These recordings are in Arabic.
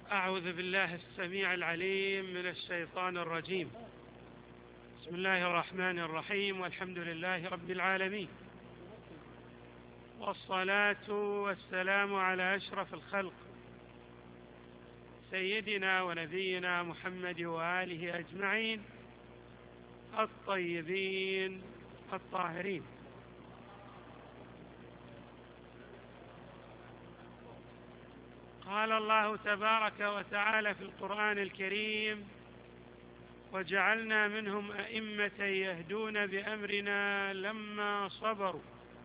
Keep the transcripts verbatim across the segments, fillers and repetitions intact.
أعوذ بالله السميع العليم من الشيطان الرجيم. بسم الله الرحمن الرحيم، والحمد لله رب العالمين، والصلاة والسلام على أشرف الخلق سيدنا ونبينا محمد وآله أجمعين الطيبين الطاهرين. قال الله تبارك وتعالى في القرآن الكريم: وجعلنا منهم أئمة يهدون بأمرنا لما صبروا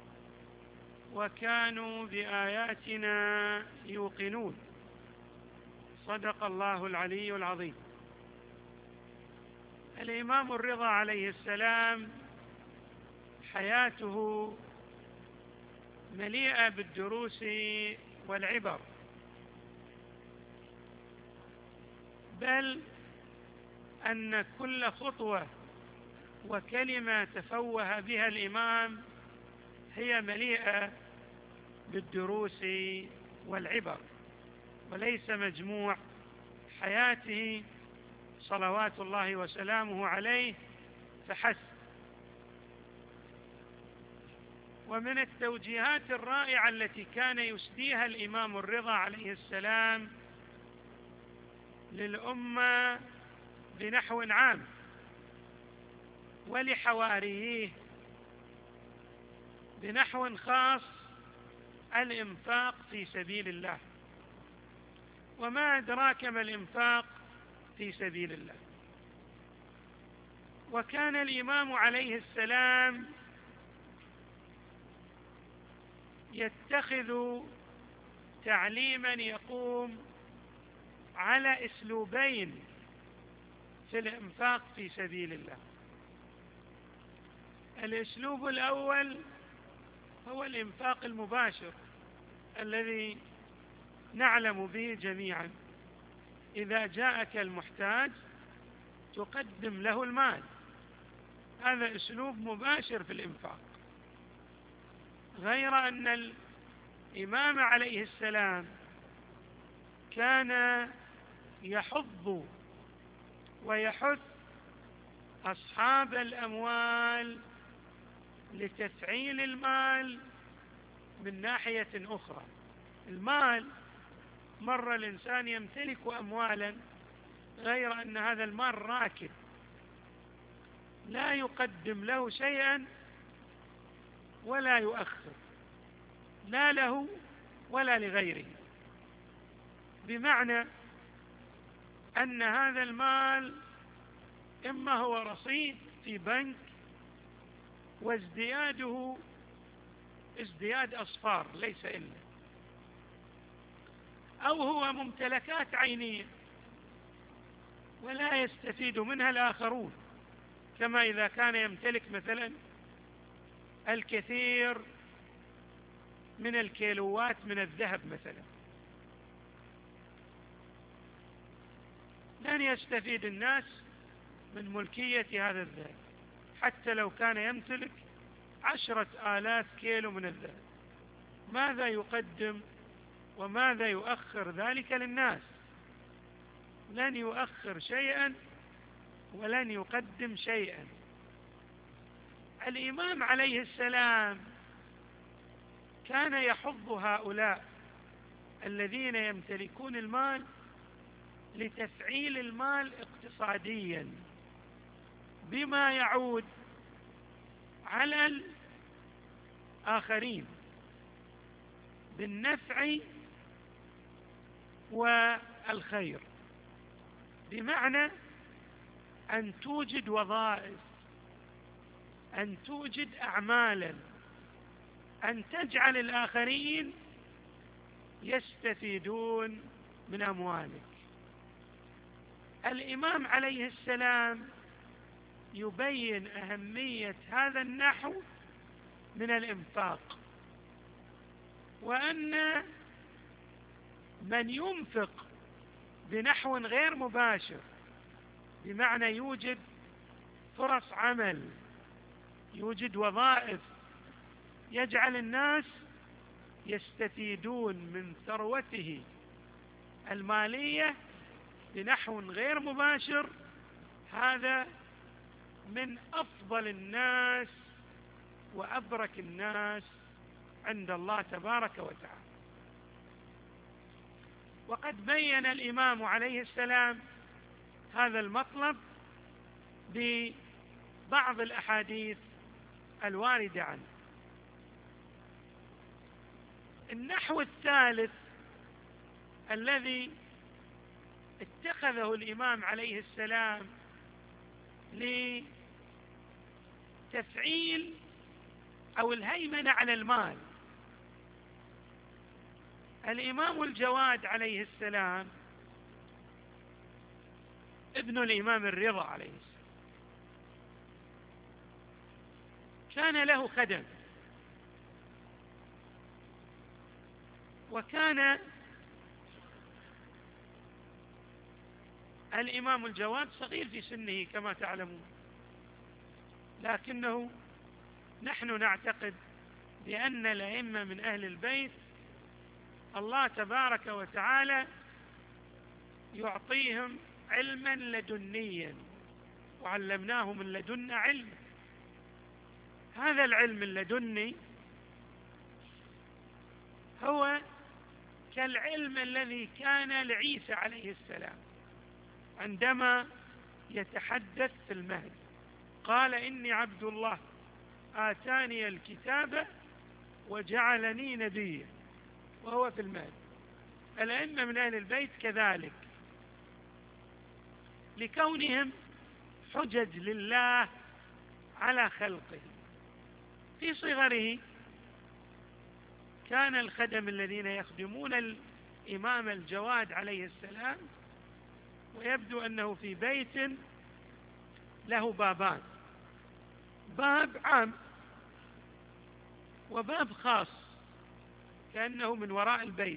وكانوا بآياتنا يوقنون. صدق الله العلي العظيم. الإمام الرضا عليه السلام حياته مليئة بالدروس والعبر، بل أن كل خطوة وكلمة تفوه بها الإمام هي مليئة بالدروس والعبر، وليس مجموع حياته صلوات الله وسلامه عليه فحسب. ومن التوجيهات الرائعة التي كان يسديها الإمام الرضا عليه السلام للأمة بنحو عام ولحواريه بنحو خاص: الإنفاق في سبيل الله. وما أدراك ما الإنفاق في سبيل الله؟ وكان الإمام عليه السلام يتخذ تعليما يقوم على أسلوبين في الإنفاق في سبيل الله. الأسلوب الأول هو الإنفاق المباشر الذي نعلم به جميعا: إذا جاءك المحتاج تقدم له المال. هذا أسلوب مباشر في الإنفاق، غير أن الإمام عليه السلام كان يحض ويحث أصحاب الأموال لتفعيل المال من ناحية أخرى. المال مرة الإنسان يمتلك أموالا، غير أن هذا المال راكد لا يقدم له شيئا ولا يؤخر، لا له ولا لغيره، بمعنى أن هذا المال إما هو رصيد في بنك وازدياده ازدياد أصفار ليس إلا، أو هو ممتلكات عينية ولا يستفيد منها الآخرون، كما إذا كان يمتلك مثلا الكثير من الكيلوات من الذهب مثلا، لن يستفيد الناس من ملكية هذا الذهب حتى لو كان يمتلك عشرة آلاف كيلو من الذهب. ماذا يقدم وماذا يؤخر ذلك للناس؟ لن يؤخر شيئا ولن يقدم شيئا. الإمام عليه السلام كان يحض هؤلاء الذين يمتلكون المال لتفعيل المال اقتصاديا، بما يعود على الآخرين بالنفع والخير، بمعنى أن توجد وظائف، أن توجد أعمالا، أن تجعل الآخرين يستفيدون من أموالك. الإمام عليه السلام يبين أهمية هذا النحو من الإنفاق، وأن من ينفق بنحو غير مباشر، بمعنى يوجد فرص عمل، يوجد وظائف، يجعل الناس يستفيدون من ثروته المالية بنحو غير مباشر، هذا من أفضل الناس وأبرك الناس عند الله تبارك وتعالى. وقد بين الإمام عليه السلام هذا المطلب ببعض الأحاديث الواردة عنه. النحو الثالث الذي اتخذه الإمام عليه السلام لتفعيل أو الهيمنة على المال، الإمام الجواد عليه السلام ابن الإمام الرضا عليه السلام كان له خدم، وكان الإمام الجواد صغير في سنه كما تعلمون، لكنه نحن نعتقد بأن الأئمة من أهل البيت الله تبارك وتعالى يعطيهم علما لدنيا، وعلمناه من لدنا علما. هذا العلم اللدني هو كالعلم الذي كان لعيسى عليه السلام عندما يتحدث في المهد، قال إني عبد الله آتاني الكتاب وجعلني نبيا، وهو في المهد. الأئمة من أهل البيت كذلك، لكونهم حجج لله على خلقه. في صغره كان الخدم الذين يخدمون الإمام الجواد عليه السلام، ويبدو أنه في بيت له بابان، باب عام وباب خاص كأنه من وراء البيت،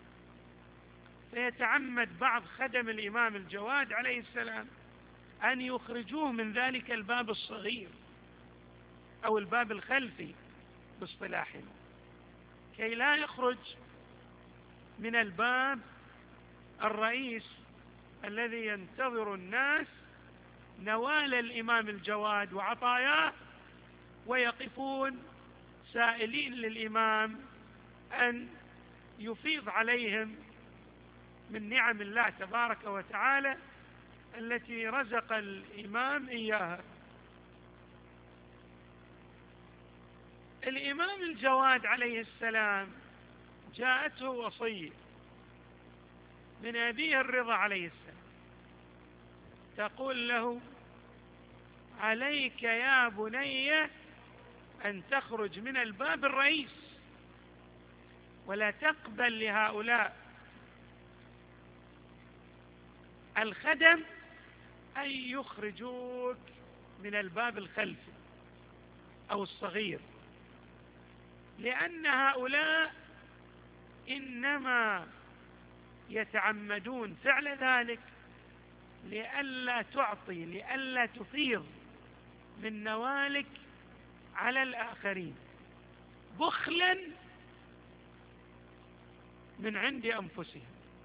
فيتعمد بعض خدم الإمام الجواد عليه السلام أن يخرجوه من ذلك الباب الصغير أو الباب الخلفي باصطلاحنا، كي لا يخرج من الباب الرئيس الذي ينتظر الناس نوال الإمام الجواد وعطاياه، ويقفون سائلين للإمام أن يفيض عليهم من نعم الله تبارك وتعالى التي رزق الإمام إياها. الإمام الجواد عليه السلام جاءته وصية من أبيه الرضا عليه السلام تقول له: عليك يا بني أن تخرج من الباب الرئيس، ولا تقبل لهؤلاء الخدم أن يخرجوك من الباب الخلفي أو الصغير، لأن هؤلاء إنما يتعمدون فعل ذلك لئلا تعطي لئلا تفيض من نوالك على الآخرين بخلا من عند أنفسهم.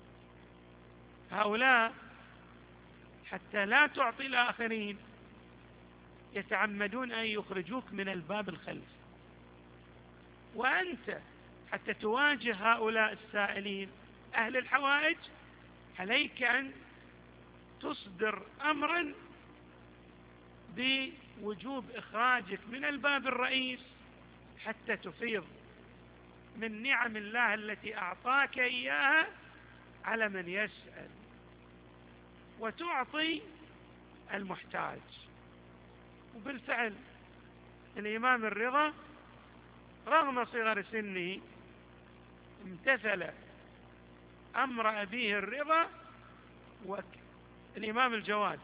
هؤلاء حتى لا تعطي الآخرين يتعمدون أن يخرجوك من الباب الخلفي، وأنت حتى تواجه هؤلاء السائلين أهل الحوائج عليك أن تصدر أمرا بوجوب إخراجك من الباب الرئيس حتى تفيض من نعم الله التي أعطاك إياها على من يسأل، وتعطي المحتاج. وبالفعل الإمام الرضا رغم صغر سنه امتثل أمر أبيه الرضا، والإمام الجواد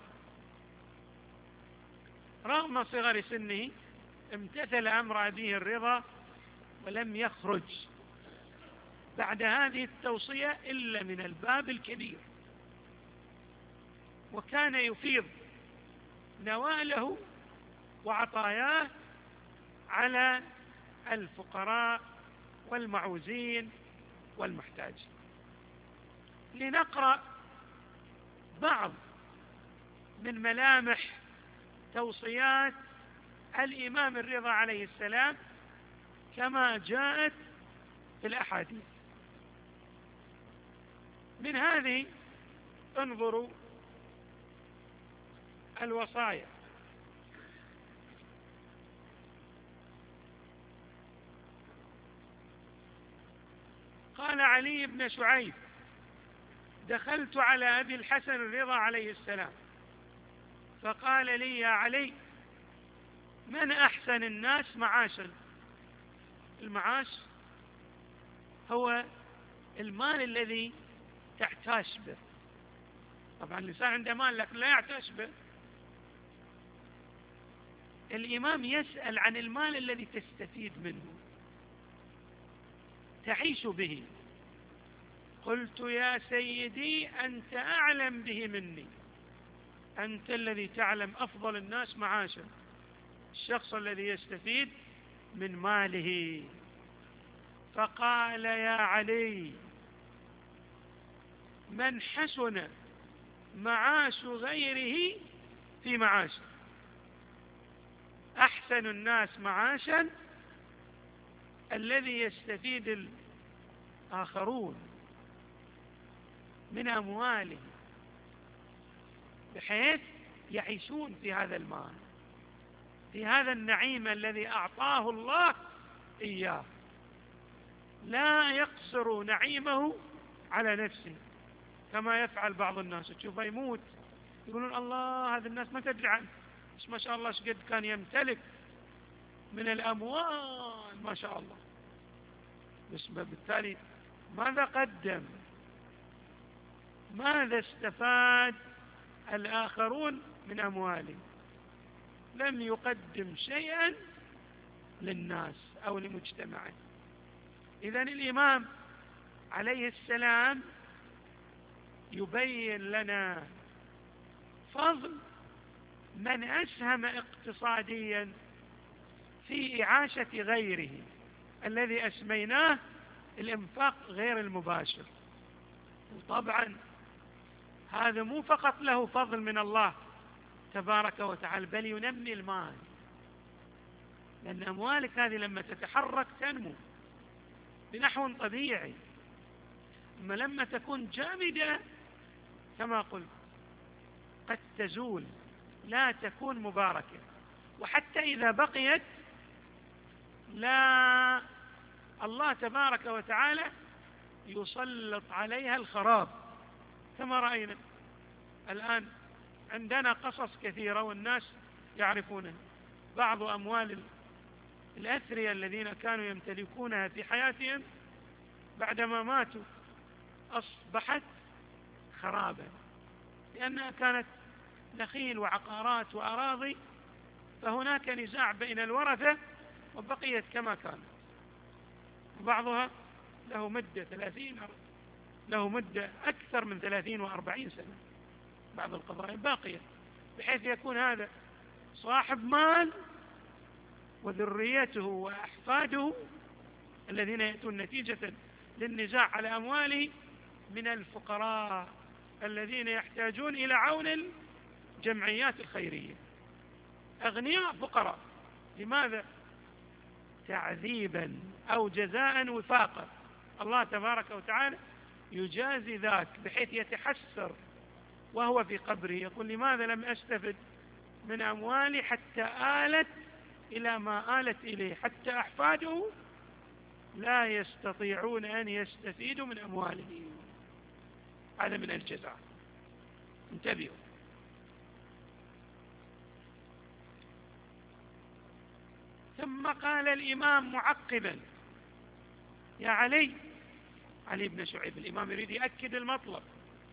رغم صغر سنه امتثل أمر أبيه الرضا ولم يخرج بعد هذه التوصية إلا من الباب الكبير، وكان يفيض نواله وعطاياه على الفقراء والمعوزين والمحتاجين. لنقرأ بعض من ملامح توصيات الإمام الرضا عليه السلام كما جاءت في الأحاديث. من هذه انظروا الوصايا. قال علي بن شعيب: دخلت على أبي الحسن الرضا عليه السلام فقال لي: يا علي، من أحسن الناس معاشا؟ المعاش هو المال الذي تحتاج به. طبعا الإنسان عنده مال لكن لا يحتاج به. الإمام يسأل عن المال الذي تستفيد منه، تعيش به. قلت: يا سيدي، أنت أعلم به مني، أنت الذي تعلم أفضل الناس معاشا، الشخص الذي يستفيد من ماله. فقال: يا علي، من حسن معاش غيره في معاشه. أحسن الناس معاشا الذي يستفيد الآخرون من أمواله بحيث يعيشون في هذا المال، في هذا النعيم الذي أعطاه الله إياه، لا يقصر نعيمه على نفسه كما يفعل بعض الناس. تشوفه يموت يقولون: الله، هذا الناس ما تدري عنه، بس ما شاء الله شقد كان يمتلك من الأموال، ما شاء الله. بس بالتالي ماذا قدم؟ ماذا استفاد الآخرون من أمواله؟ لم يقدم شيئا للناس أو لمجتمعه. إذن الإمام عليه السلام يبين لنا فضل من أسهم اقتصاديا في إعاشة غيره، الذي أسميناه الإنفاق غير المباشر. وطبعا هذا مو فقط له فضل من الله تبارك وتعالى، بل ينمي المال، لأن أموالك هذه لما تتحرك تنمو بنحو طبيعي. أما لما تكون جامدة كما قلت قد تزول، لا تكون مباركة، وحتى إذا بقيت لا، الله تبارك وتعالى يسلط عليها الخراب كما رأينا الآن. عندنا قصص كثيرة والناس يعرفونها. بعض أموال الأثرياء الذين كانوا يمتلكونها في حياتهم بعدما ماتوا أصبحت خرابا، لأنها كانت نخيل وعقارات وأراضي، فهناك نزاع بين الورثة وبقيت كما كانت. وبعضها له مدة ثلاثين له مدة أكثر من ثلاثين وأربعين سنة، بعض القضايا باقية، بحيث يكون هذا صاحب مال وذريته وأحفاده الذين يأتون نتيجة للنزاع على أمواله من الفقراء الذين يحتاجون إلى عون الجمعيات الخيرية، أغنياء فقراء. لماذا؟ تعذيبا أو جزاء وفاقا. الله تبارك وتعالى يجازي ذاك بحيث يتحسر وهو في قبره، يقول: لماذا لم أستفد من أموالي حتى آلت إلى ما آلت إليه، حتى أحفاده لا يستطيعون أن يستفيدوا من أمواله. هذا من الجزاء. انتبهوا. ثم قال الإمام معقبا: يا علي، علي بن شعيب الإمام يريد يأكد المطلب،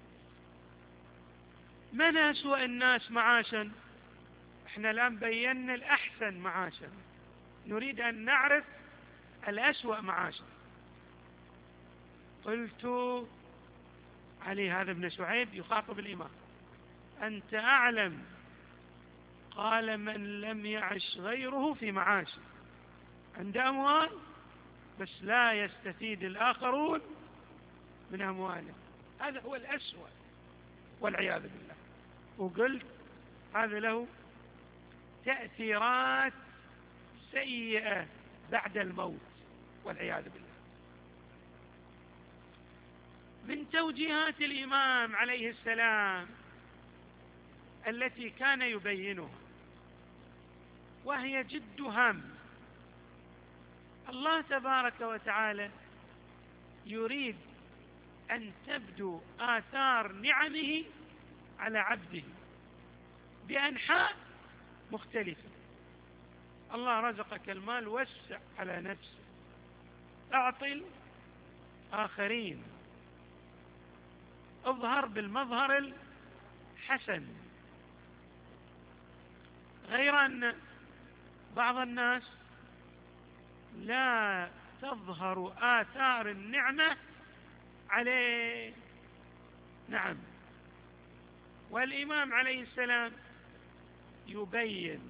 من أسوأ الناس معاشا؟ احنا الآن بينا الأحسن معاشا، نريد أن نعرف الأسوأ معاشا. قلت: علي هذا ابن شعيب يخاطب الإمام: أنت أعلم. قال: من لم يعش غيره في معاشه، عنده أموال بس لا يستفيد الآخرون من أمواله، هذا هو الأسوأ والعياذ بالله. وقلت هذا له تأثيرات سيئة بعد الموت والعياذ بالله. من توجيهات الإمام عليه السلام التي كان يبينها وهي جد هام، الله تبارك وتعالى يريد أن تبدو آثار نعمه على عبده بأنحاء مختلفة. الله رزقك المال، وسع على نفسك، أعطي الآخرين، اظهر بالمظهر الحسن. غير أن بعض الناس لا تظهر آثار النعمة عليه. نعم. والإمام عليه السلام يبين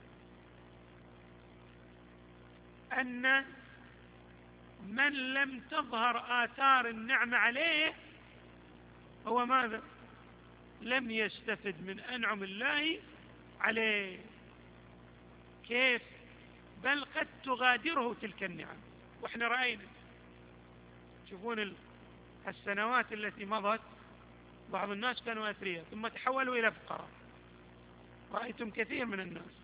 أن من لم تظهر آثار النعمة عليه هو ماذا؟ لم يستفد من أنعم الله عليه. كيف؟ بل قد تغادره تلك النعم. وإحنا رأينا، تشوفون السنوات التي مضت بعض الناس كانوا أثرياء ثم تحولوا إلى فقراء، رأيتم كثير من الناس.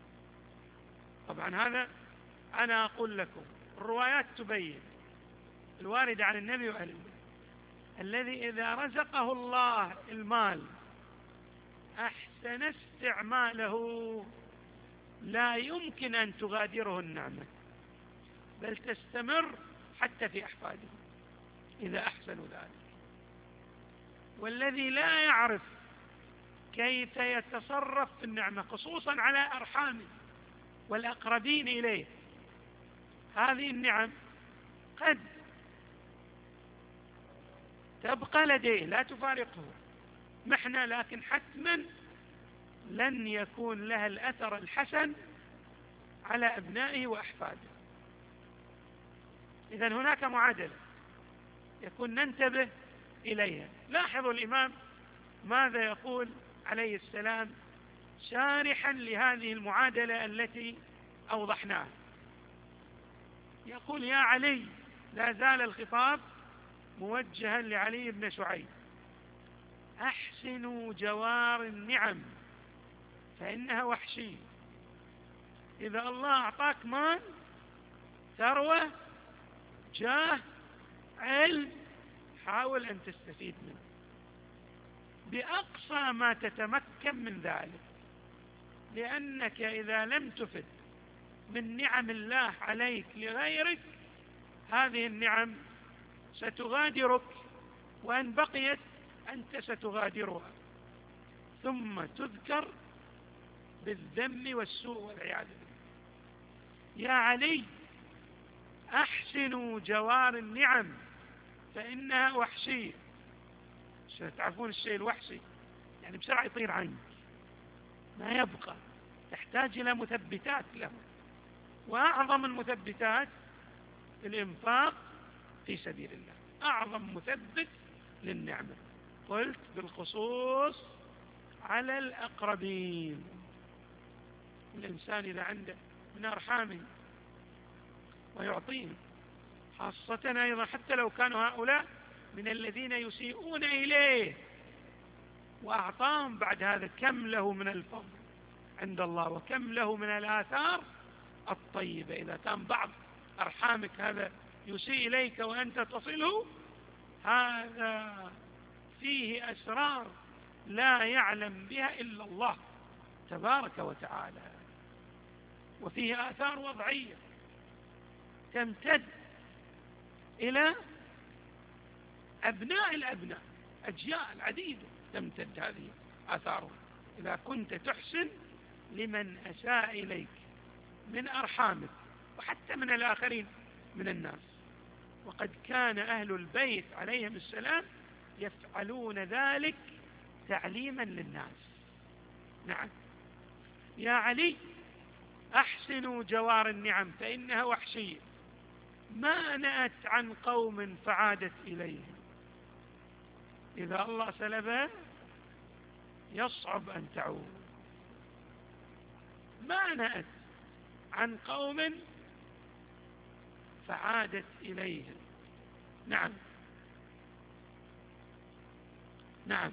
طبعا هذا أنا أقول لكم الروايات تبين الواردة عن النبي وأهل البيت، الذي إذا رزقه الله المال أحسن استعماله لا يمكن أن تغادره النعمة، بل تستمر حتى في أحفاده إذا أحسنوا ذلك. والذي لا يعرف كيف يتصرف في النعمة خصوصا على أرحامه والأقربين إليه، هذه النعم قد تبقى لديه لا تفارقه محنة، لكن حتما لن يكون لها الأثر الحسن على أبنائه وأحفاده. إذن هناك معادلة يكون ننتبه إليها. لاحظوا الإمام ماذا يقول عليه السلام شارحا لهذه المعادلة التي أوضحناها. يقول: يا علي، لا زال الخطاب موجها لعلي بن شعيب، أحسنوا جوار النعم فإنها وحشية. إذا الله أعطاك مال، ثروة، جاه، علم، حاول أن تستفيد منه بأقصى ما تتمكن من ذلك، لأنك إذا لم تفد من نعم الله عليك لغيرك هذه النعم ستغادرك، وإن بقيت أنت ستغادرها، ثم تذكر بالذم والسوء والعياذ بالله. يا علي، أحسنوا جوار النعم فإنها وحشية. تعرفون الشيء الوحشي يعني بسرعة يطير عنك، ما يبقى، تحتاج إلى مثبتات له، وأعظم المثبتات الإنفاق في سبيل الله، أعظم مثبت للنعمة. قلت بالخصوص على الأقربين. الإنسان إذا عنده من أرحامه ويعطيهم، خاصة أيضا حتى لو كانوا هؤلاء من الذين يسيئون إليه وأعطاهم بعد هذا، كم له من الفضل عند الله وكم له من الآثار الطيبة. إذا كان بعض أرحامك هذا يسيء إليك وأنت تصله، هذا فيه أسرار لا يعلم بها إلا الله تبارك وتعالى، وفيه آثار وضعية تمتد إلى أبناء الأبناء، أجيال عديدة تمتد هذه آثاره إذا كنت تحسن لمن أساء إليك من أرحامك وحتى من الآخرين من الناس. وقد كان أهل البيت عليهم السلام يفعلون ذلك تعليما للناس. نعم. يا علي، أحسنوا جوار النعم فإنها وحشية، ما نأت عن قوم فعادت إليهم. إذا الله سلبها يصعب أن تعود. ما نأت عن قوم فعادت إليهم. نعم نعم.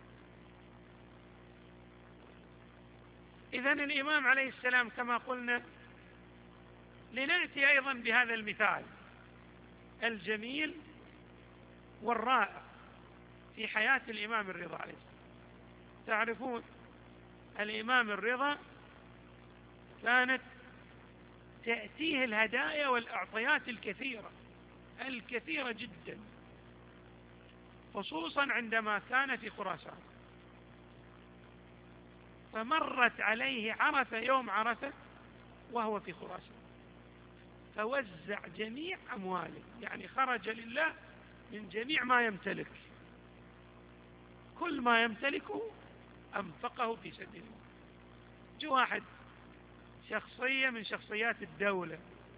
إذن الإمام عليه السلام كما قلنا، لنأتي أيضا بهذا المثال الجميل والرائع في حياة الإمام الرضا عليه السلام. تعرفون الإمام الرضا كانت تأتيه الهدايا والأعطيات الكثيرة الكثيرة جدا، خصوصا عندما كان في خراسان. فمرت عليه عرفة، يوم عرفة وهو في خراسان، فوزع جميع أمواله، يعني خرج لله من جميع ما يمتلك، كل ما يمتلكه أنفقه في سبيل الله. جو واحد شخصية من شخصيات الدولة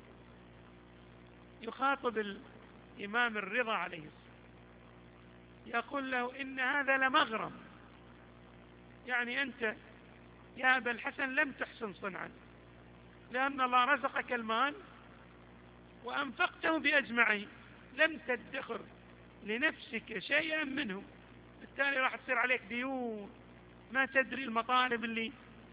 يخاطب الإمام الرضا عليه السلام، يقول له إن هذا لمغرم، يعني أنت يا أبا الحسن لم تحسن صنعا، لأن الله رزقك المال وأنفقته بأجمعه، لم تدخر لنفسك شيئا منه، بالتالي راح تصير عليك ديون، ما تدري المطالب اللي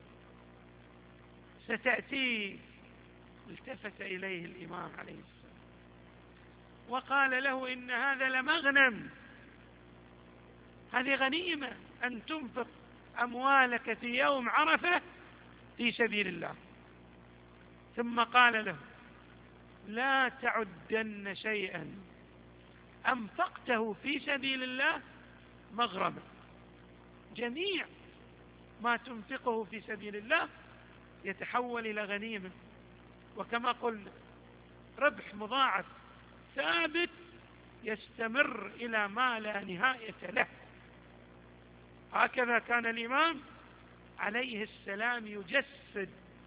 ستأتي. التفت إليه الإمام عليه السلام وقال له إن هذا لمغنم، هذه غنيمة أن تنفق أموالك في يوم عرفة في سبيل الله. ثم قال له لا تعدن شيئا أنفقته في سبيل الله مغرما، جميع ما تنفقه في سبيل الله يتحول إلى غنيمة، وكما قلنا ربح مضاعف ثابت يستمر إلى ما لا نهاية له. هكذا كان الإمام عليه السلام يجسد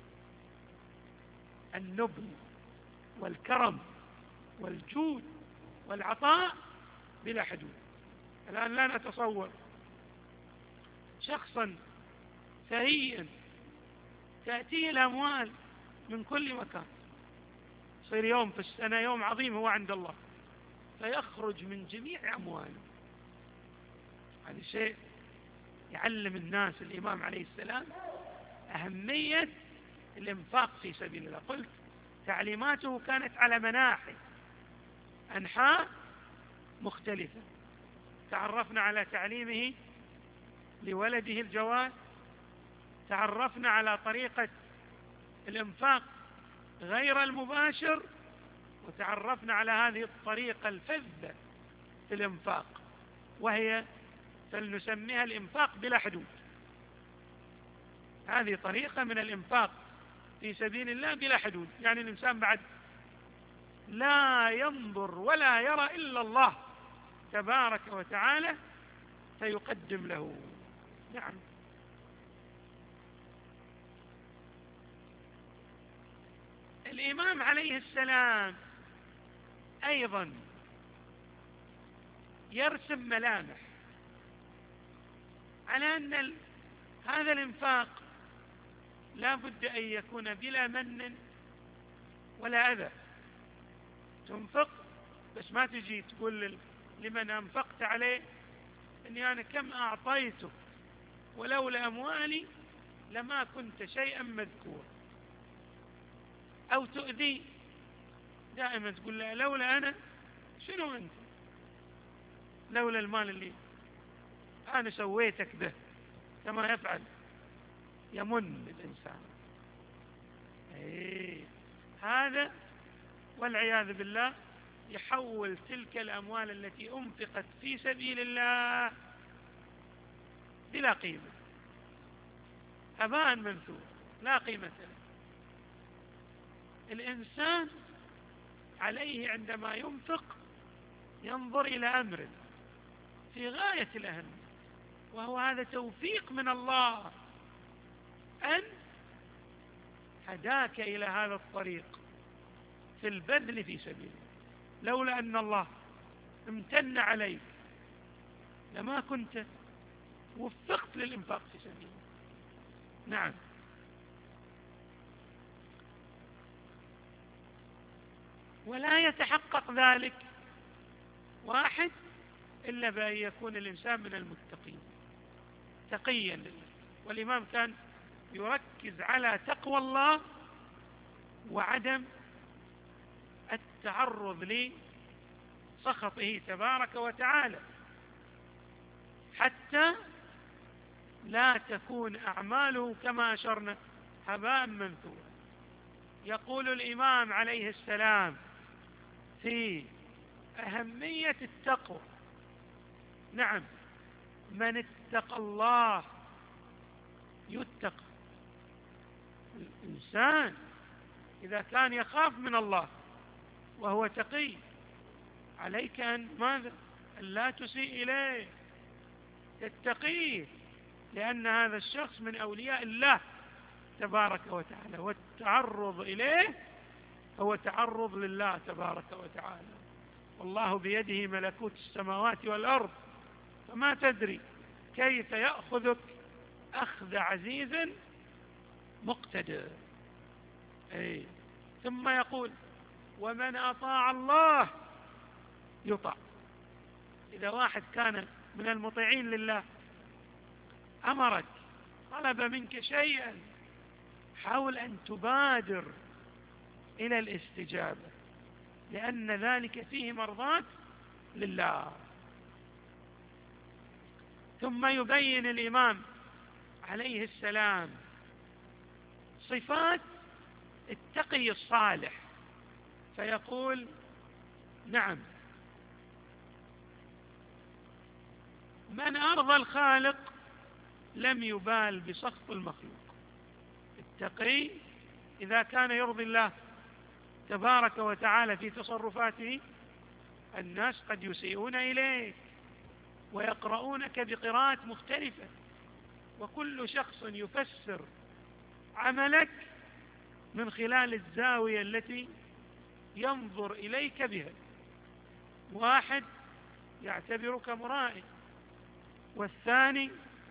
النبل والكرم والجود والعطاء بلا حدود. الآن لا نتصور شخصا ثريا تأتيه الأموال من كل مكان، يصير يوم في السنة يوم عظيم هو عند الله، فيخرج من جميع أمواله. هذا شيء يعلم الناس الإمام عليه السلام أهمية الإنفاق في سبيل الله. قلت تعليماته كانت على مناحي، أنحاء مختلفة. تعرفنا على تعليمه لولده الجواد، تعرفنا على طريقة الإنفاق غير المباشر، وتعرفنا على هذه الطريقة الفذة في الإنفاق، وهي فلنسميها الإنفاق بلا حدود. هذه طريقة من الإنفاق في سبيل الله بلا حدود، يعني الإنسان بعد لا ينظر ولا يرى إلا الله تبارك وتعالى فيقدم له. نعم. الإمام عليه السلام أيضا يرسم ملامح على أن هذا الإنفاق لا بد أن يكون بلا من ولا أذى. تنفق بس ما تجي تقول لمن أنفقت عليه أني أنا كم أعطيته ولولا أموالي لما كنت شيئا مذكورا، أو تؤذي دائما تقول له لولا أنا شنو أنت، لولا المال اللي أنا سويتك به، كما يفعل يمن الإنسان. إيه هذا والعياذ بالله يحول تلك الأموال التي أنفقت في سبيل الله بلا قيمة، هباء منثور لا قيمة له. الإنسان عليه عندما ينفق ينظر إلى أمر في غاية الأهمية، وهو هذا توفيق من الله أن هداك إلى هذا الطريق في البذل في سبيله. لولا أن الله امتن عليك لما كنت وفقت للإنفاق في سبيل الله. نعم. ولا يتحقق ذلك واحد إلا بأن يكون الإنسان من المتقين تقيا لله. والإمام كان يركز على تقوى الله وعدم التعرض لسخطه تبارك وتعالى، حتى لا تكون أعماله كما أشرنا هباء منثورا. يقول الإمام عليه السلام في أهمية التقوى: نعم، من اتقى الله يتقى. الإنسان إذا كان يخاف من الله وهو تقي عليك أن ماذا؟ أن لا تسيء إليه، تتقيه، لأن هذا الشخص من أولياء الله تبارك وتعالى، والتعرض إليه هو تعرض لله تبارك وتعالى. والله بيده ملكوت السماوات والأرض، فما تدري كيف يأخذك أخذ عزيز مقتدر. أي. ثم يقول: ومن أطاع الله يطاع. إذا واحد كان من المطيعين لله أمرك، طلب منك شيئا، حاول أن تبادر إلى الاستجابة، لأن ذلك فيه مرضاة لله. ثم يبين الإمام عليه السلام صفات التقي الصالح، فيقول: نعم، من أرضى الخالق لم يبال بسخط المخلوق. التقي إذا كان يرضي الله تبارك وتعالى في تصرفاته، الناس قد يسيئون إليك ويقرؤونك بقراءات مختلفة، وكل شخص يفسر عملك من خلال الزاوية التي ينظر إليك بها. واحد يعتبرك مرائي، والثاني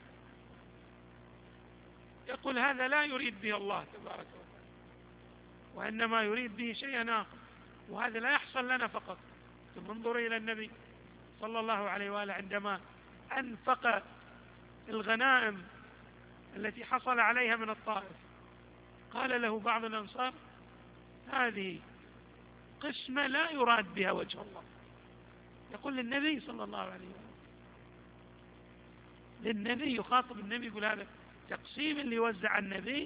يقول هذا لا يريد به الله تبارك وتعالى، وإنما يريد به شيئا آخر، وهذا لا يحصل لنا فقط. ثم انظر إلى النبي صلى الله عليه وآله عندما أنفق الغنائم التي حصل عليها من الطائف، قال له بعض الأنصار: هذه قسمة لا يراد بها وجه الله. يقول للنبي صلى الله عليه وآله، للنبي، يخاطب النبي، يقول هذا تقسيم اللي يوزع النبي،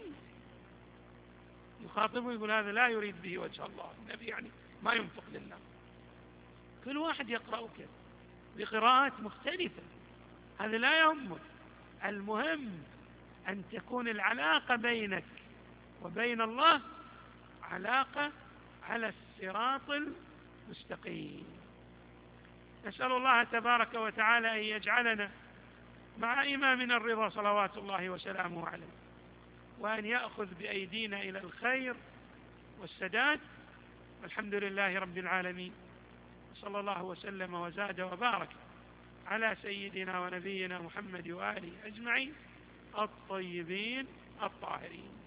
يخاطبه يقول هذا لا يريد به وجه الله. النبي يعني ما ينفق لله. كل واحد يقرأ كذا بقراءات مختلفة، هذا لا يهمك. المهم أن تكون العلاقة بينك وبين الله علاقة على الصراط المستقيم. نسأل الله تبارك وتعالى أن يجعلنا مع إمامنا الرضا صلوات الله وسلامه عليه، وأن يأخذ بأيدينا إلى الخير والسداد. والحمد لله رب العالمين، صلى الله وسلم وزاد وبارك على سيدنا ونبينا محمد وآله أجمعين الطيبين الطاهرين.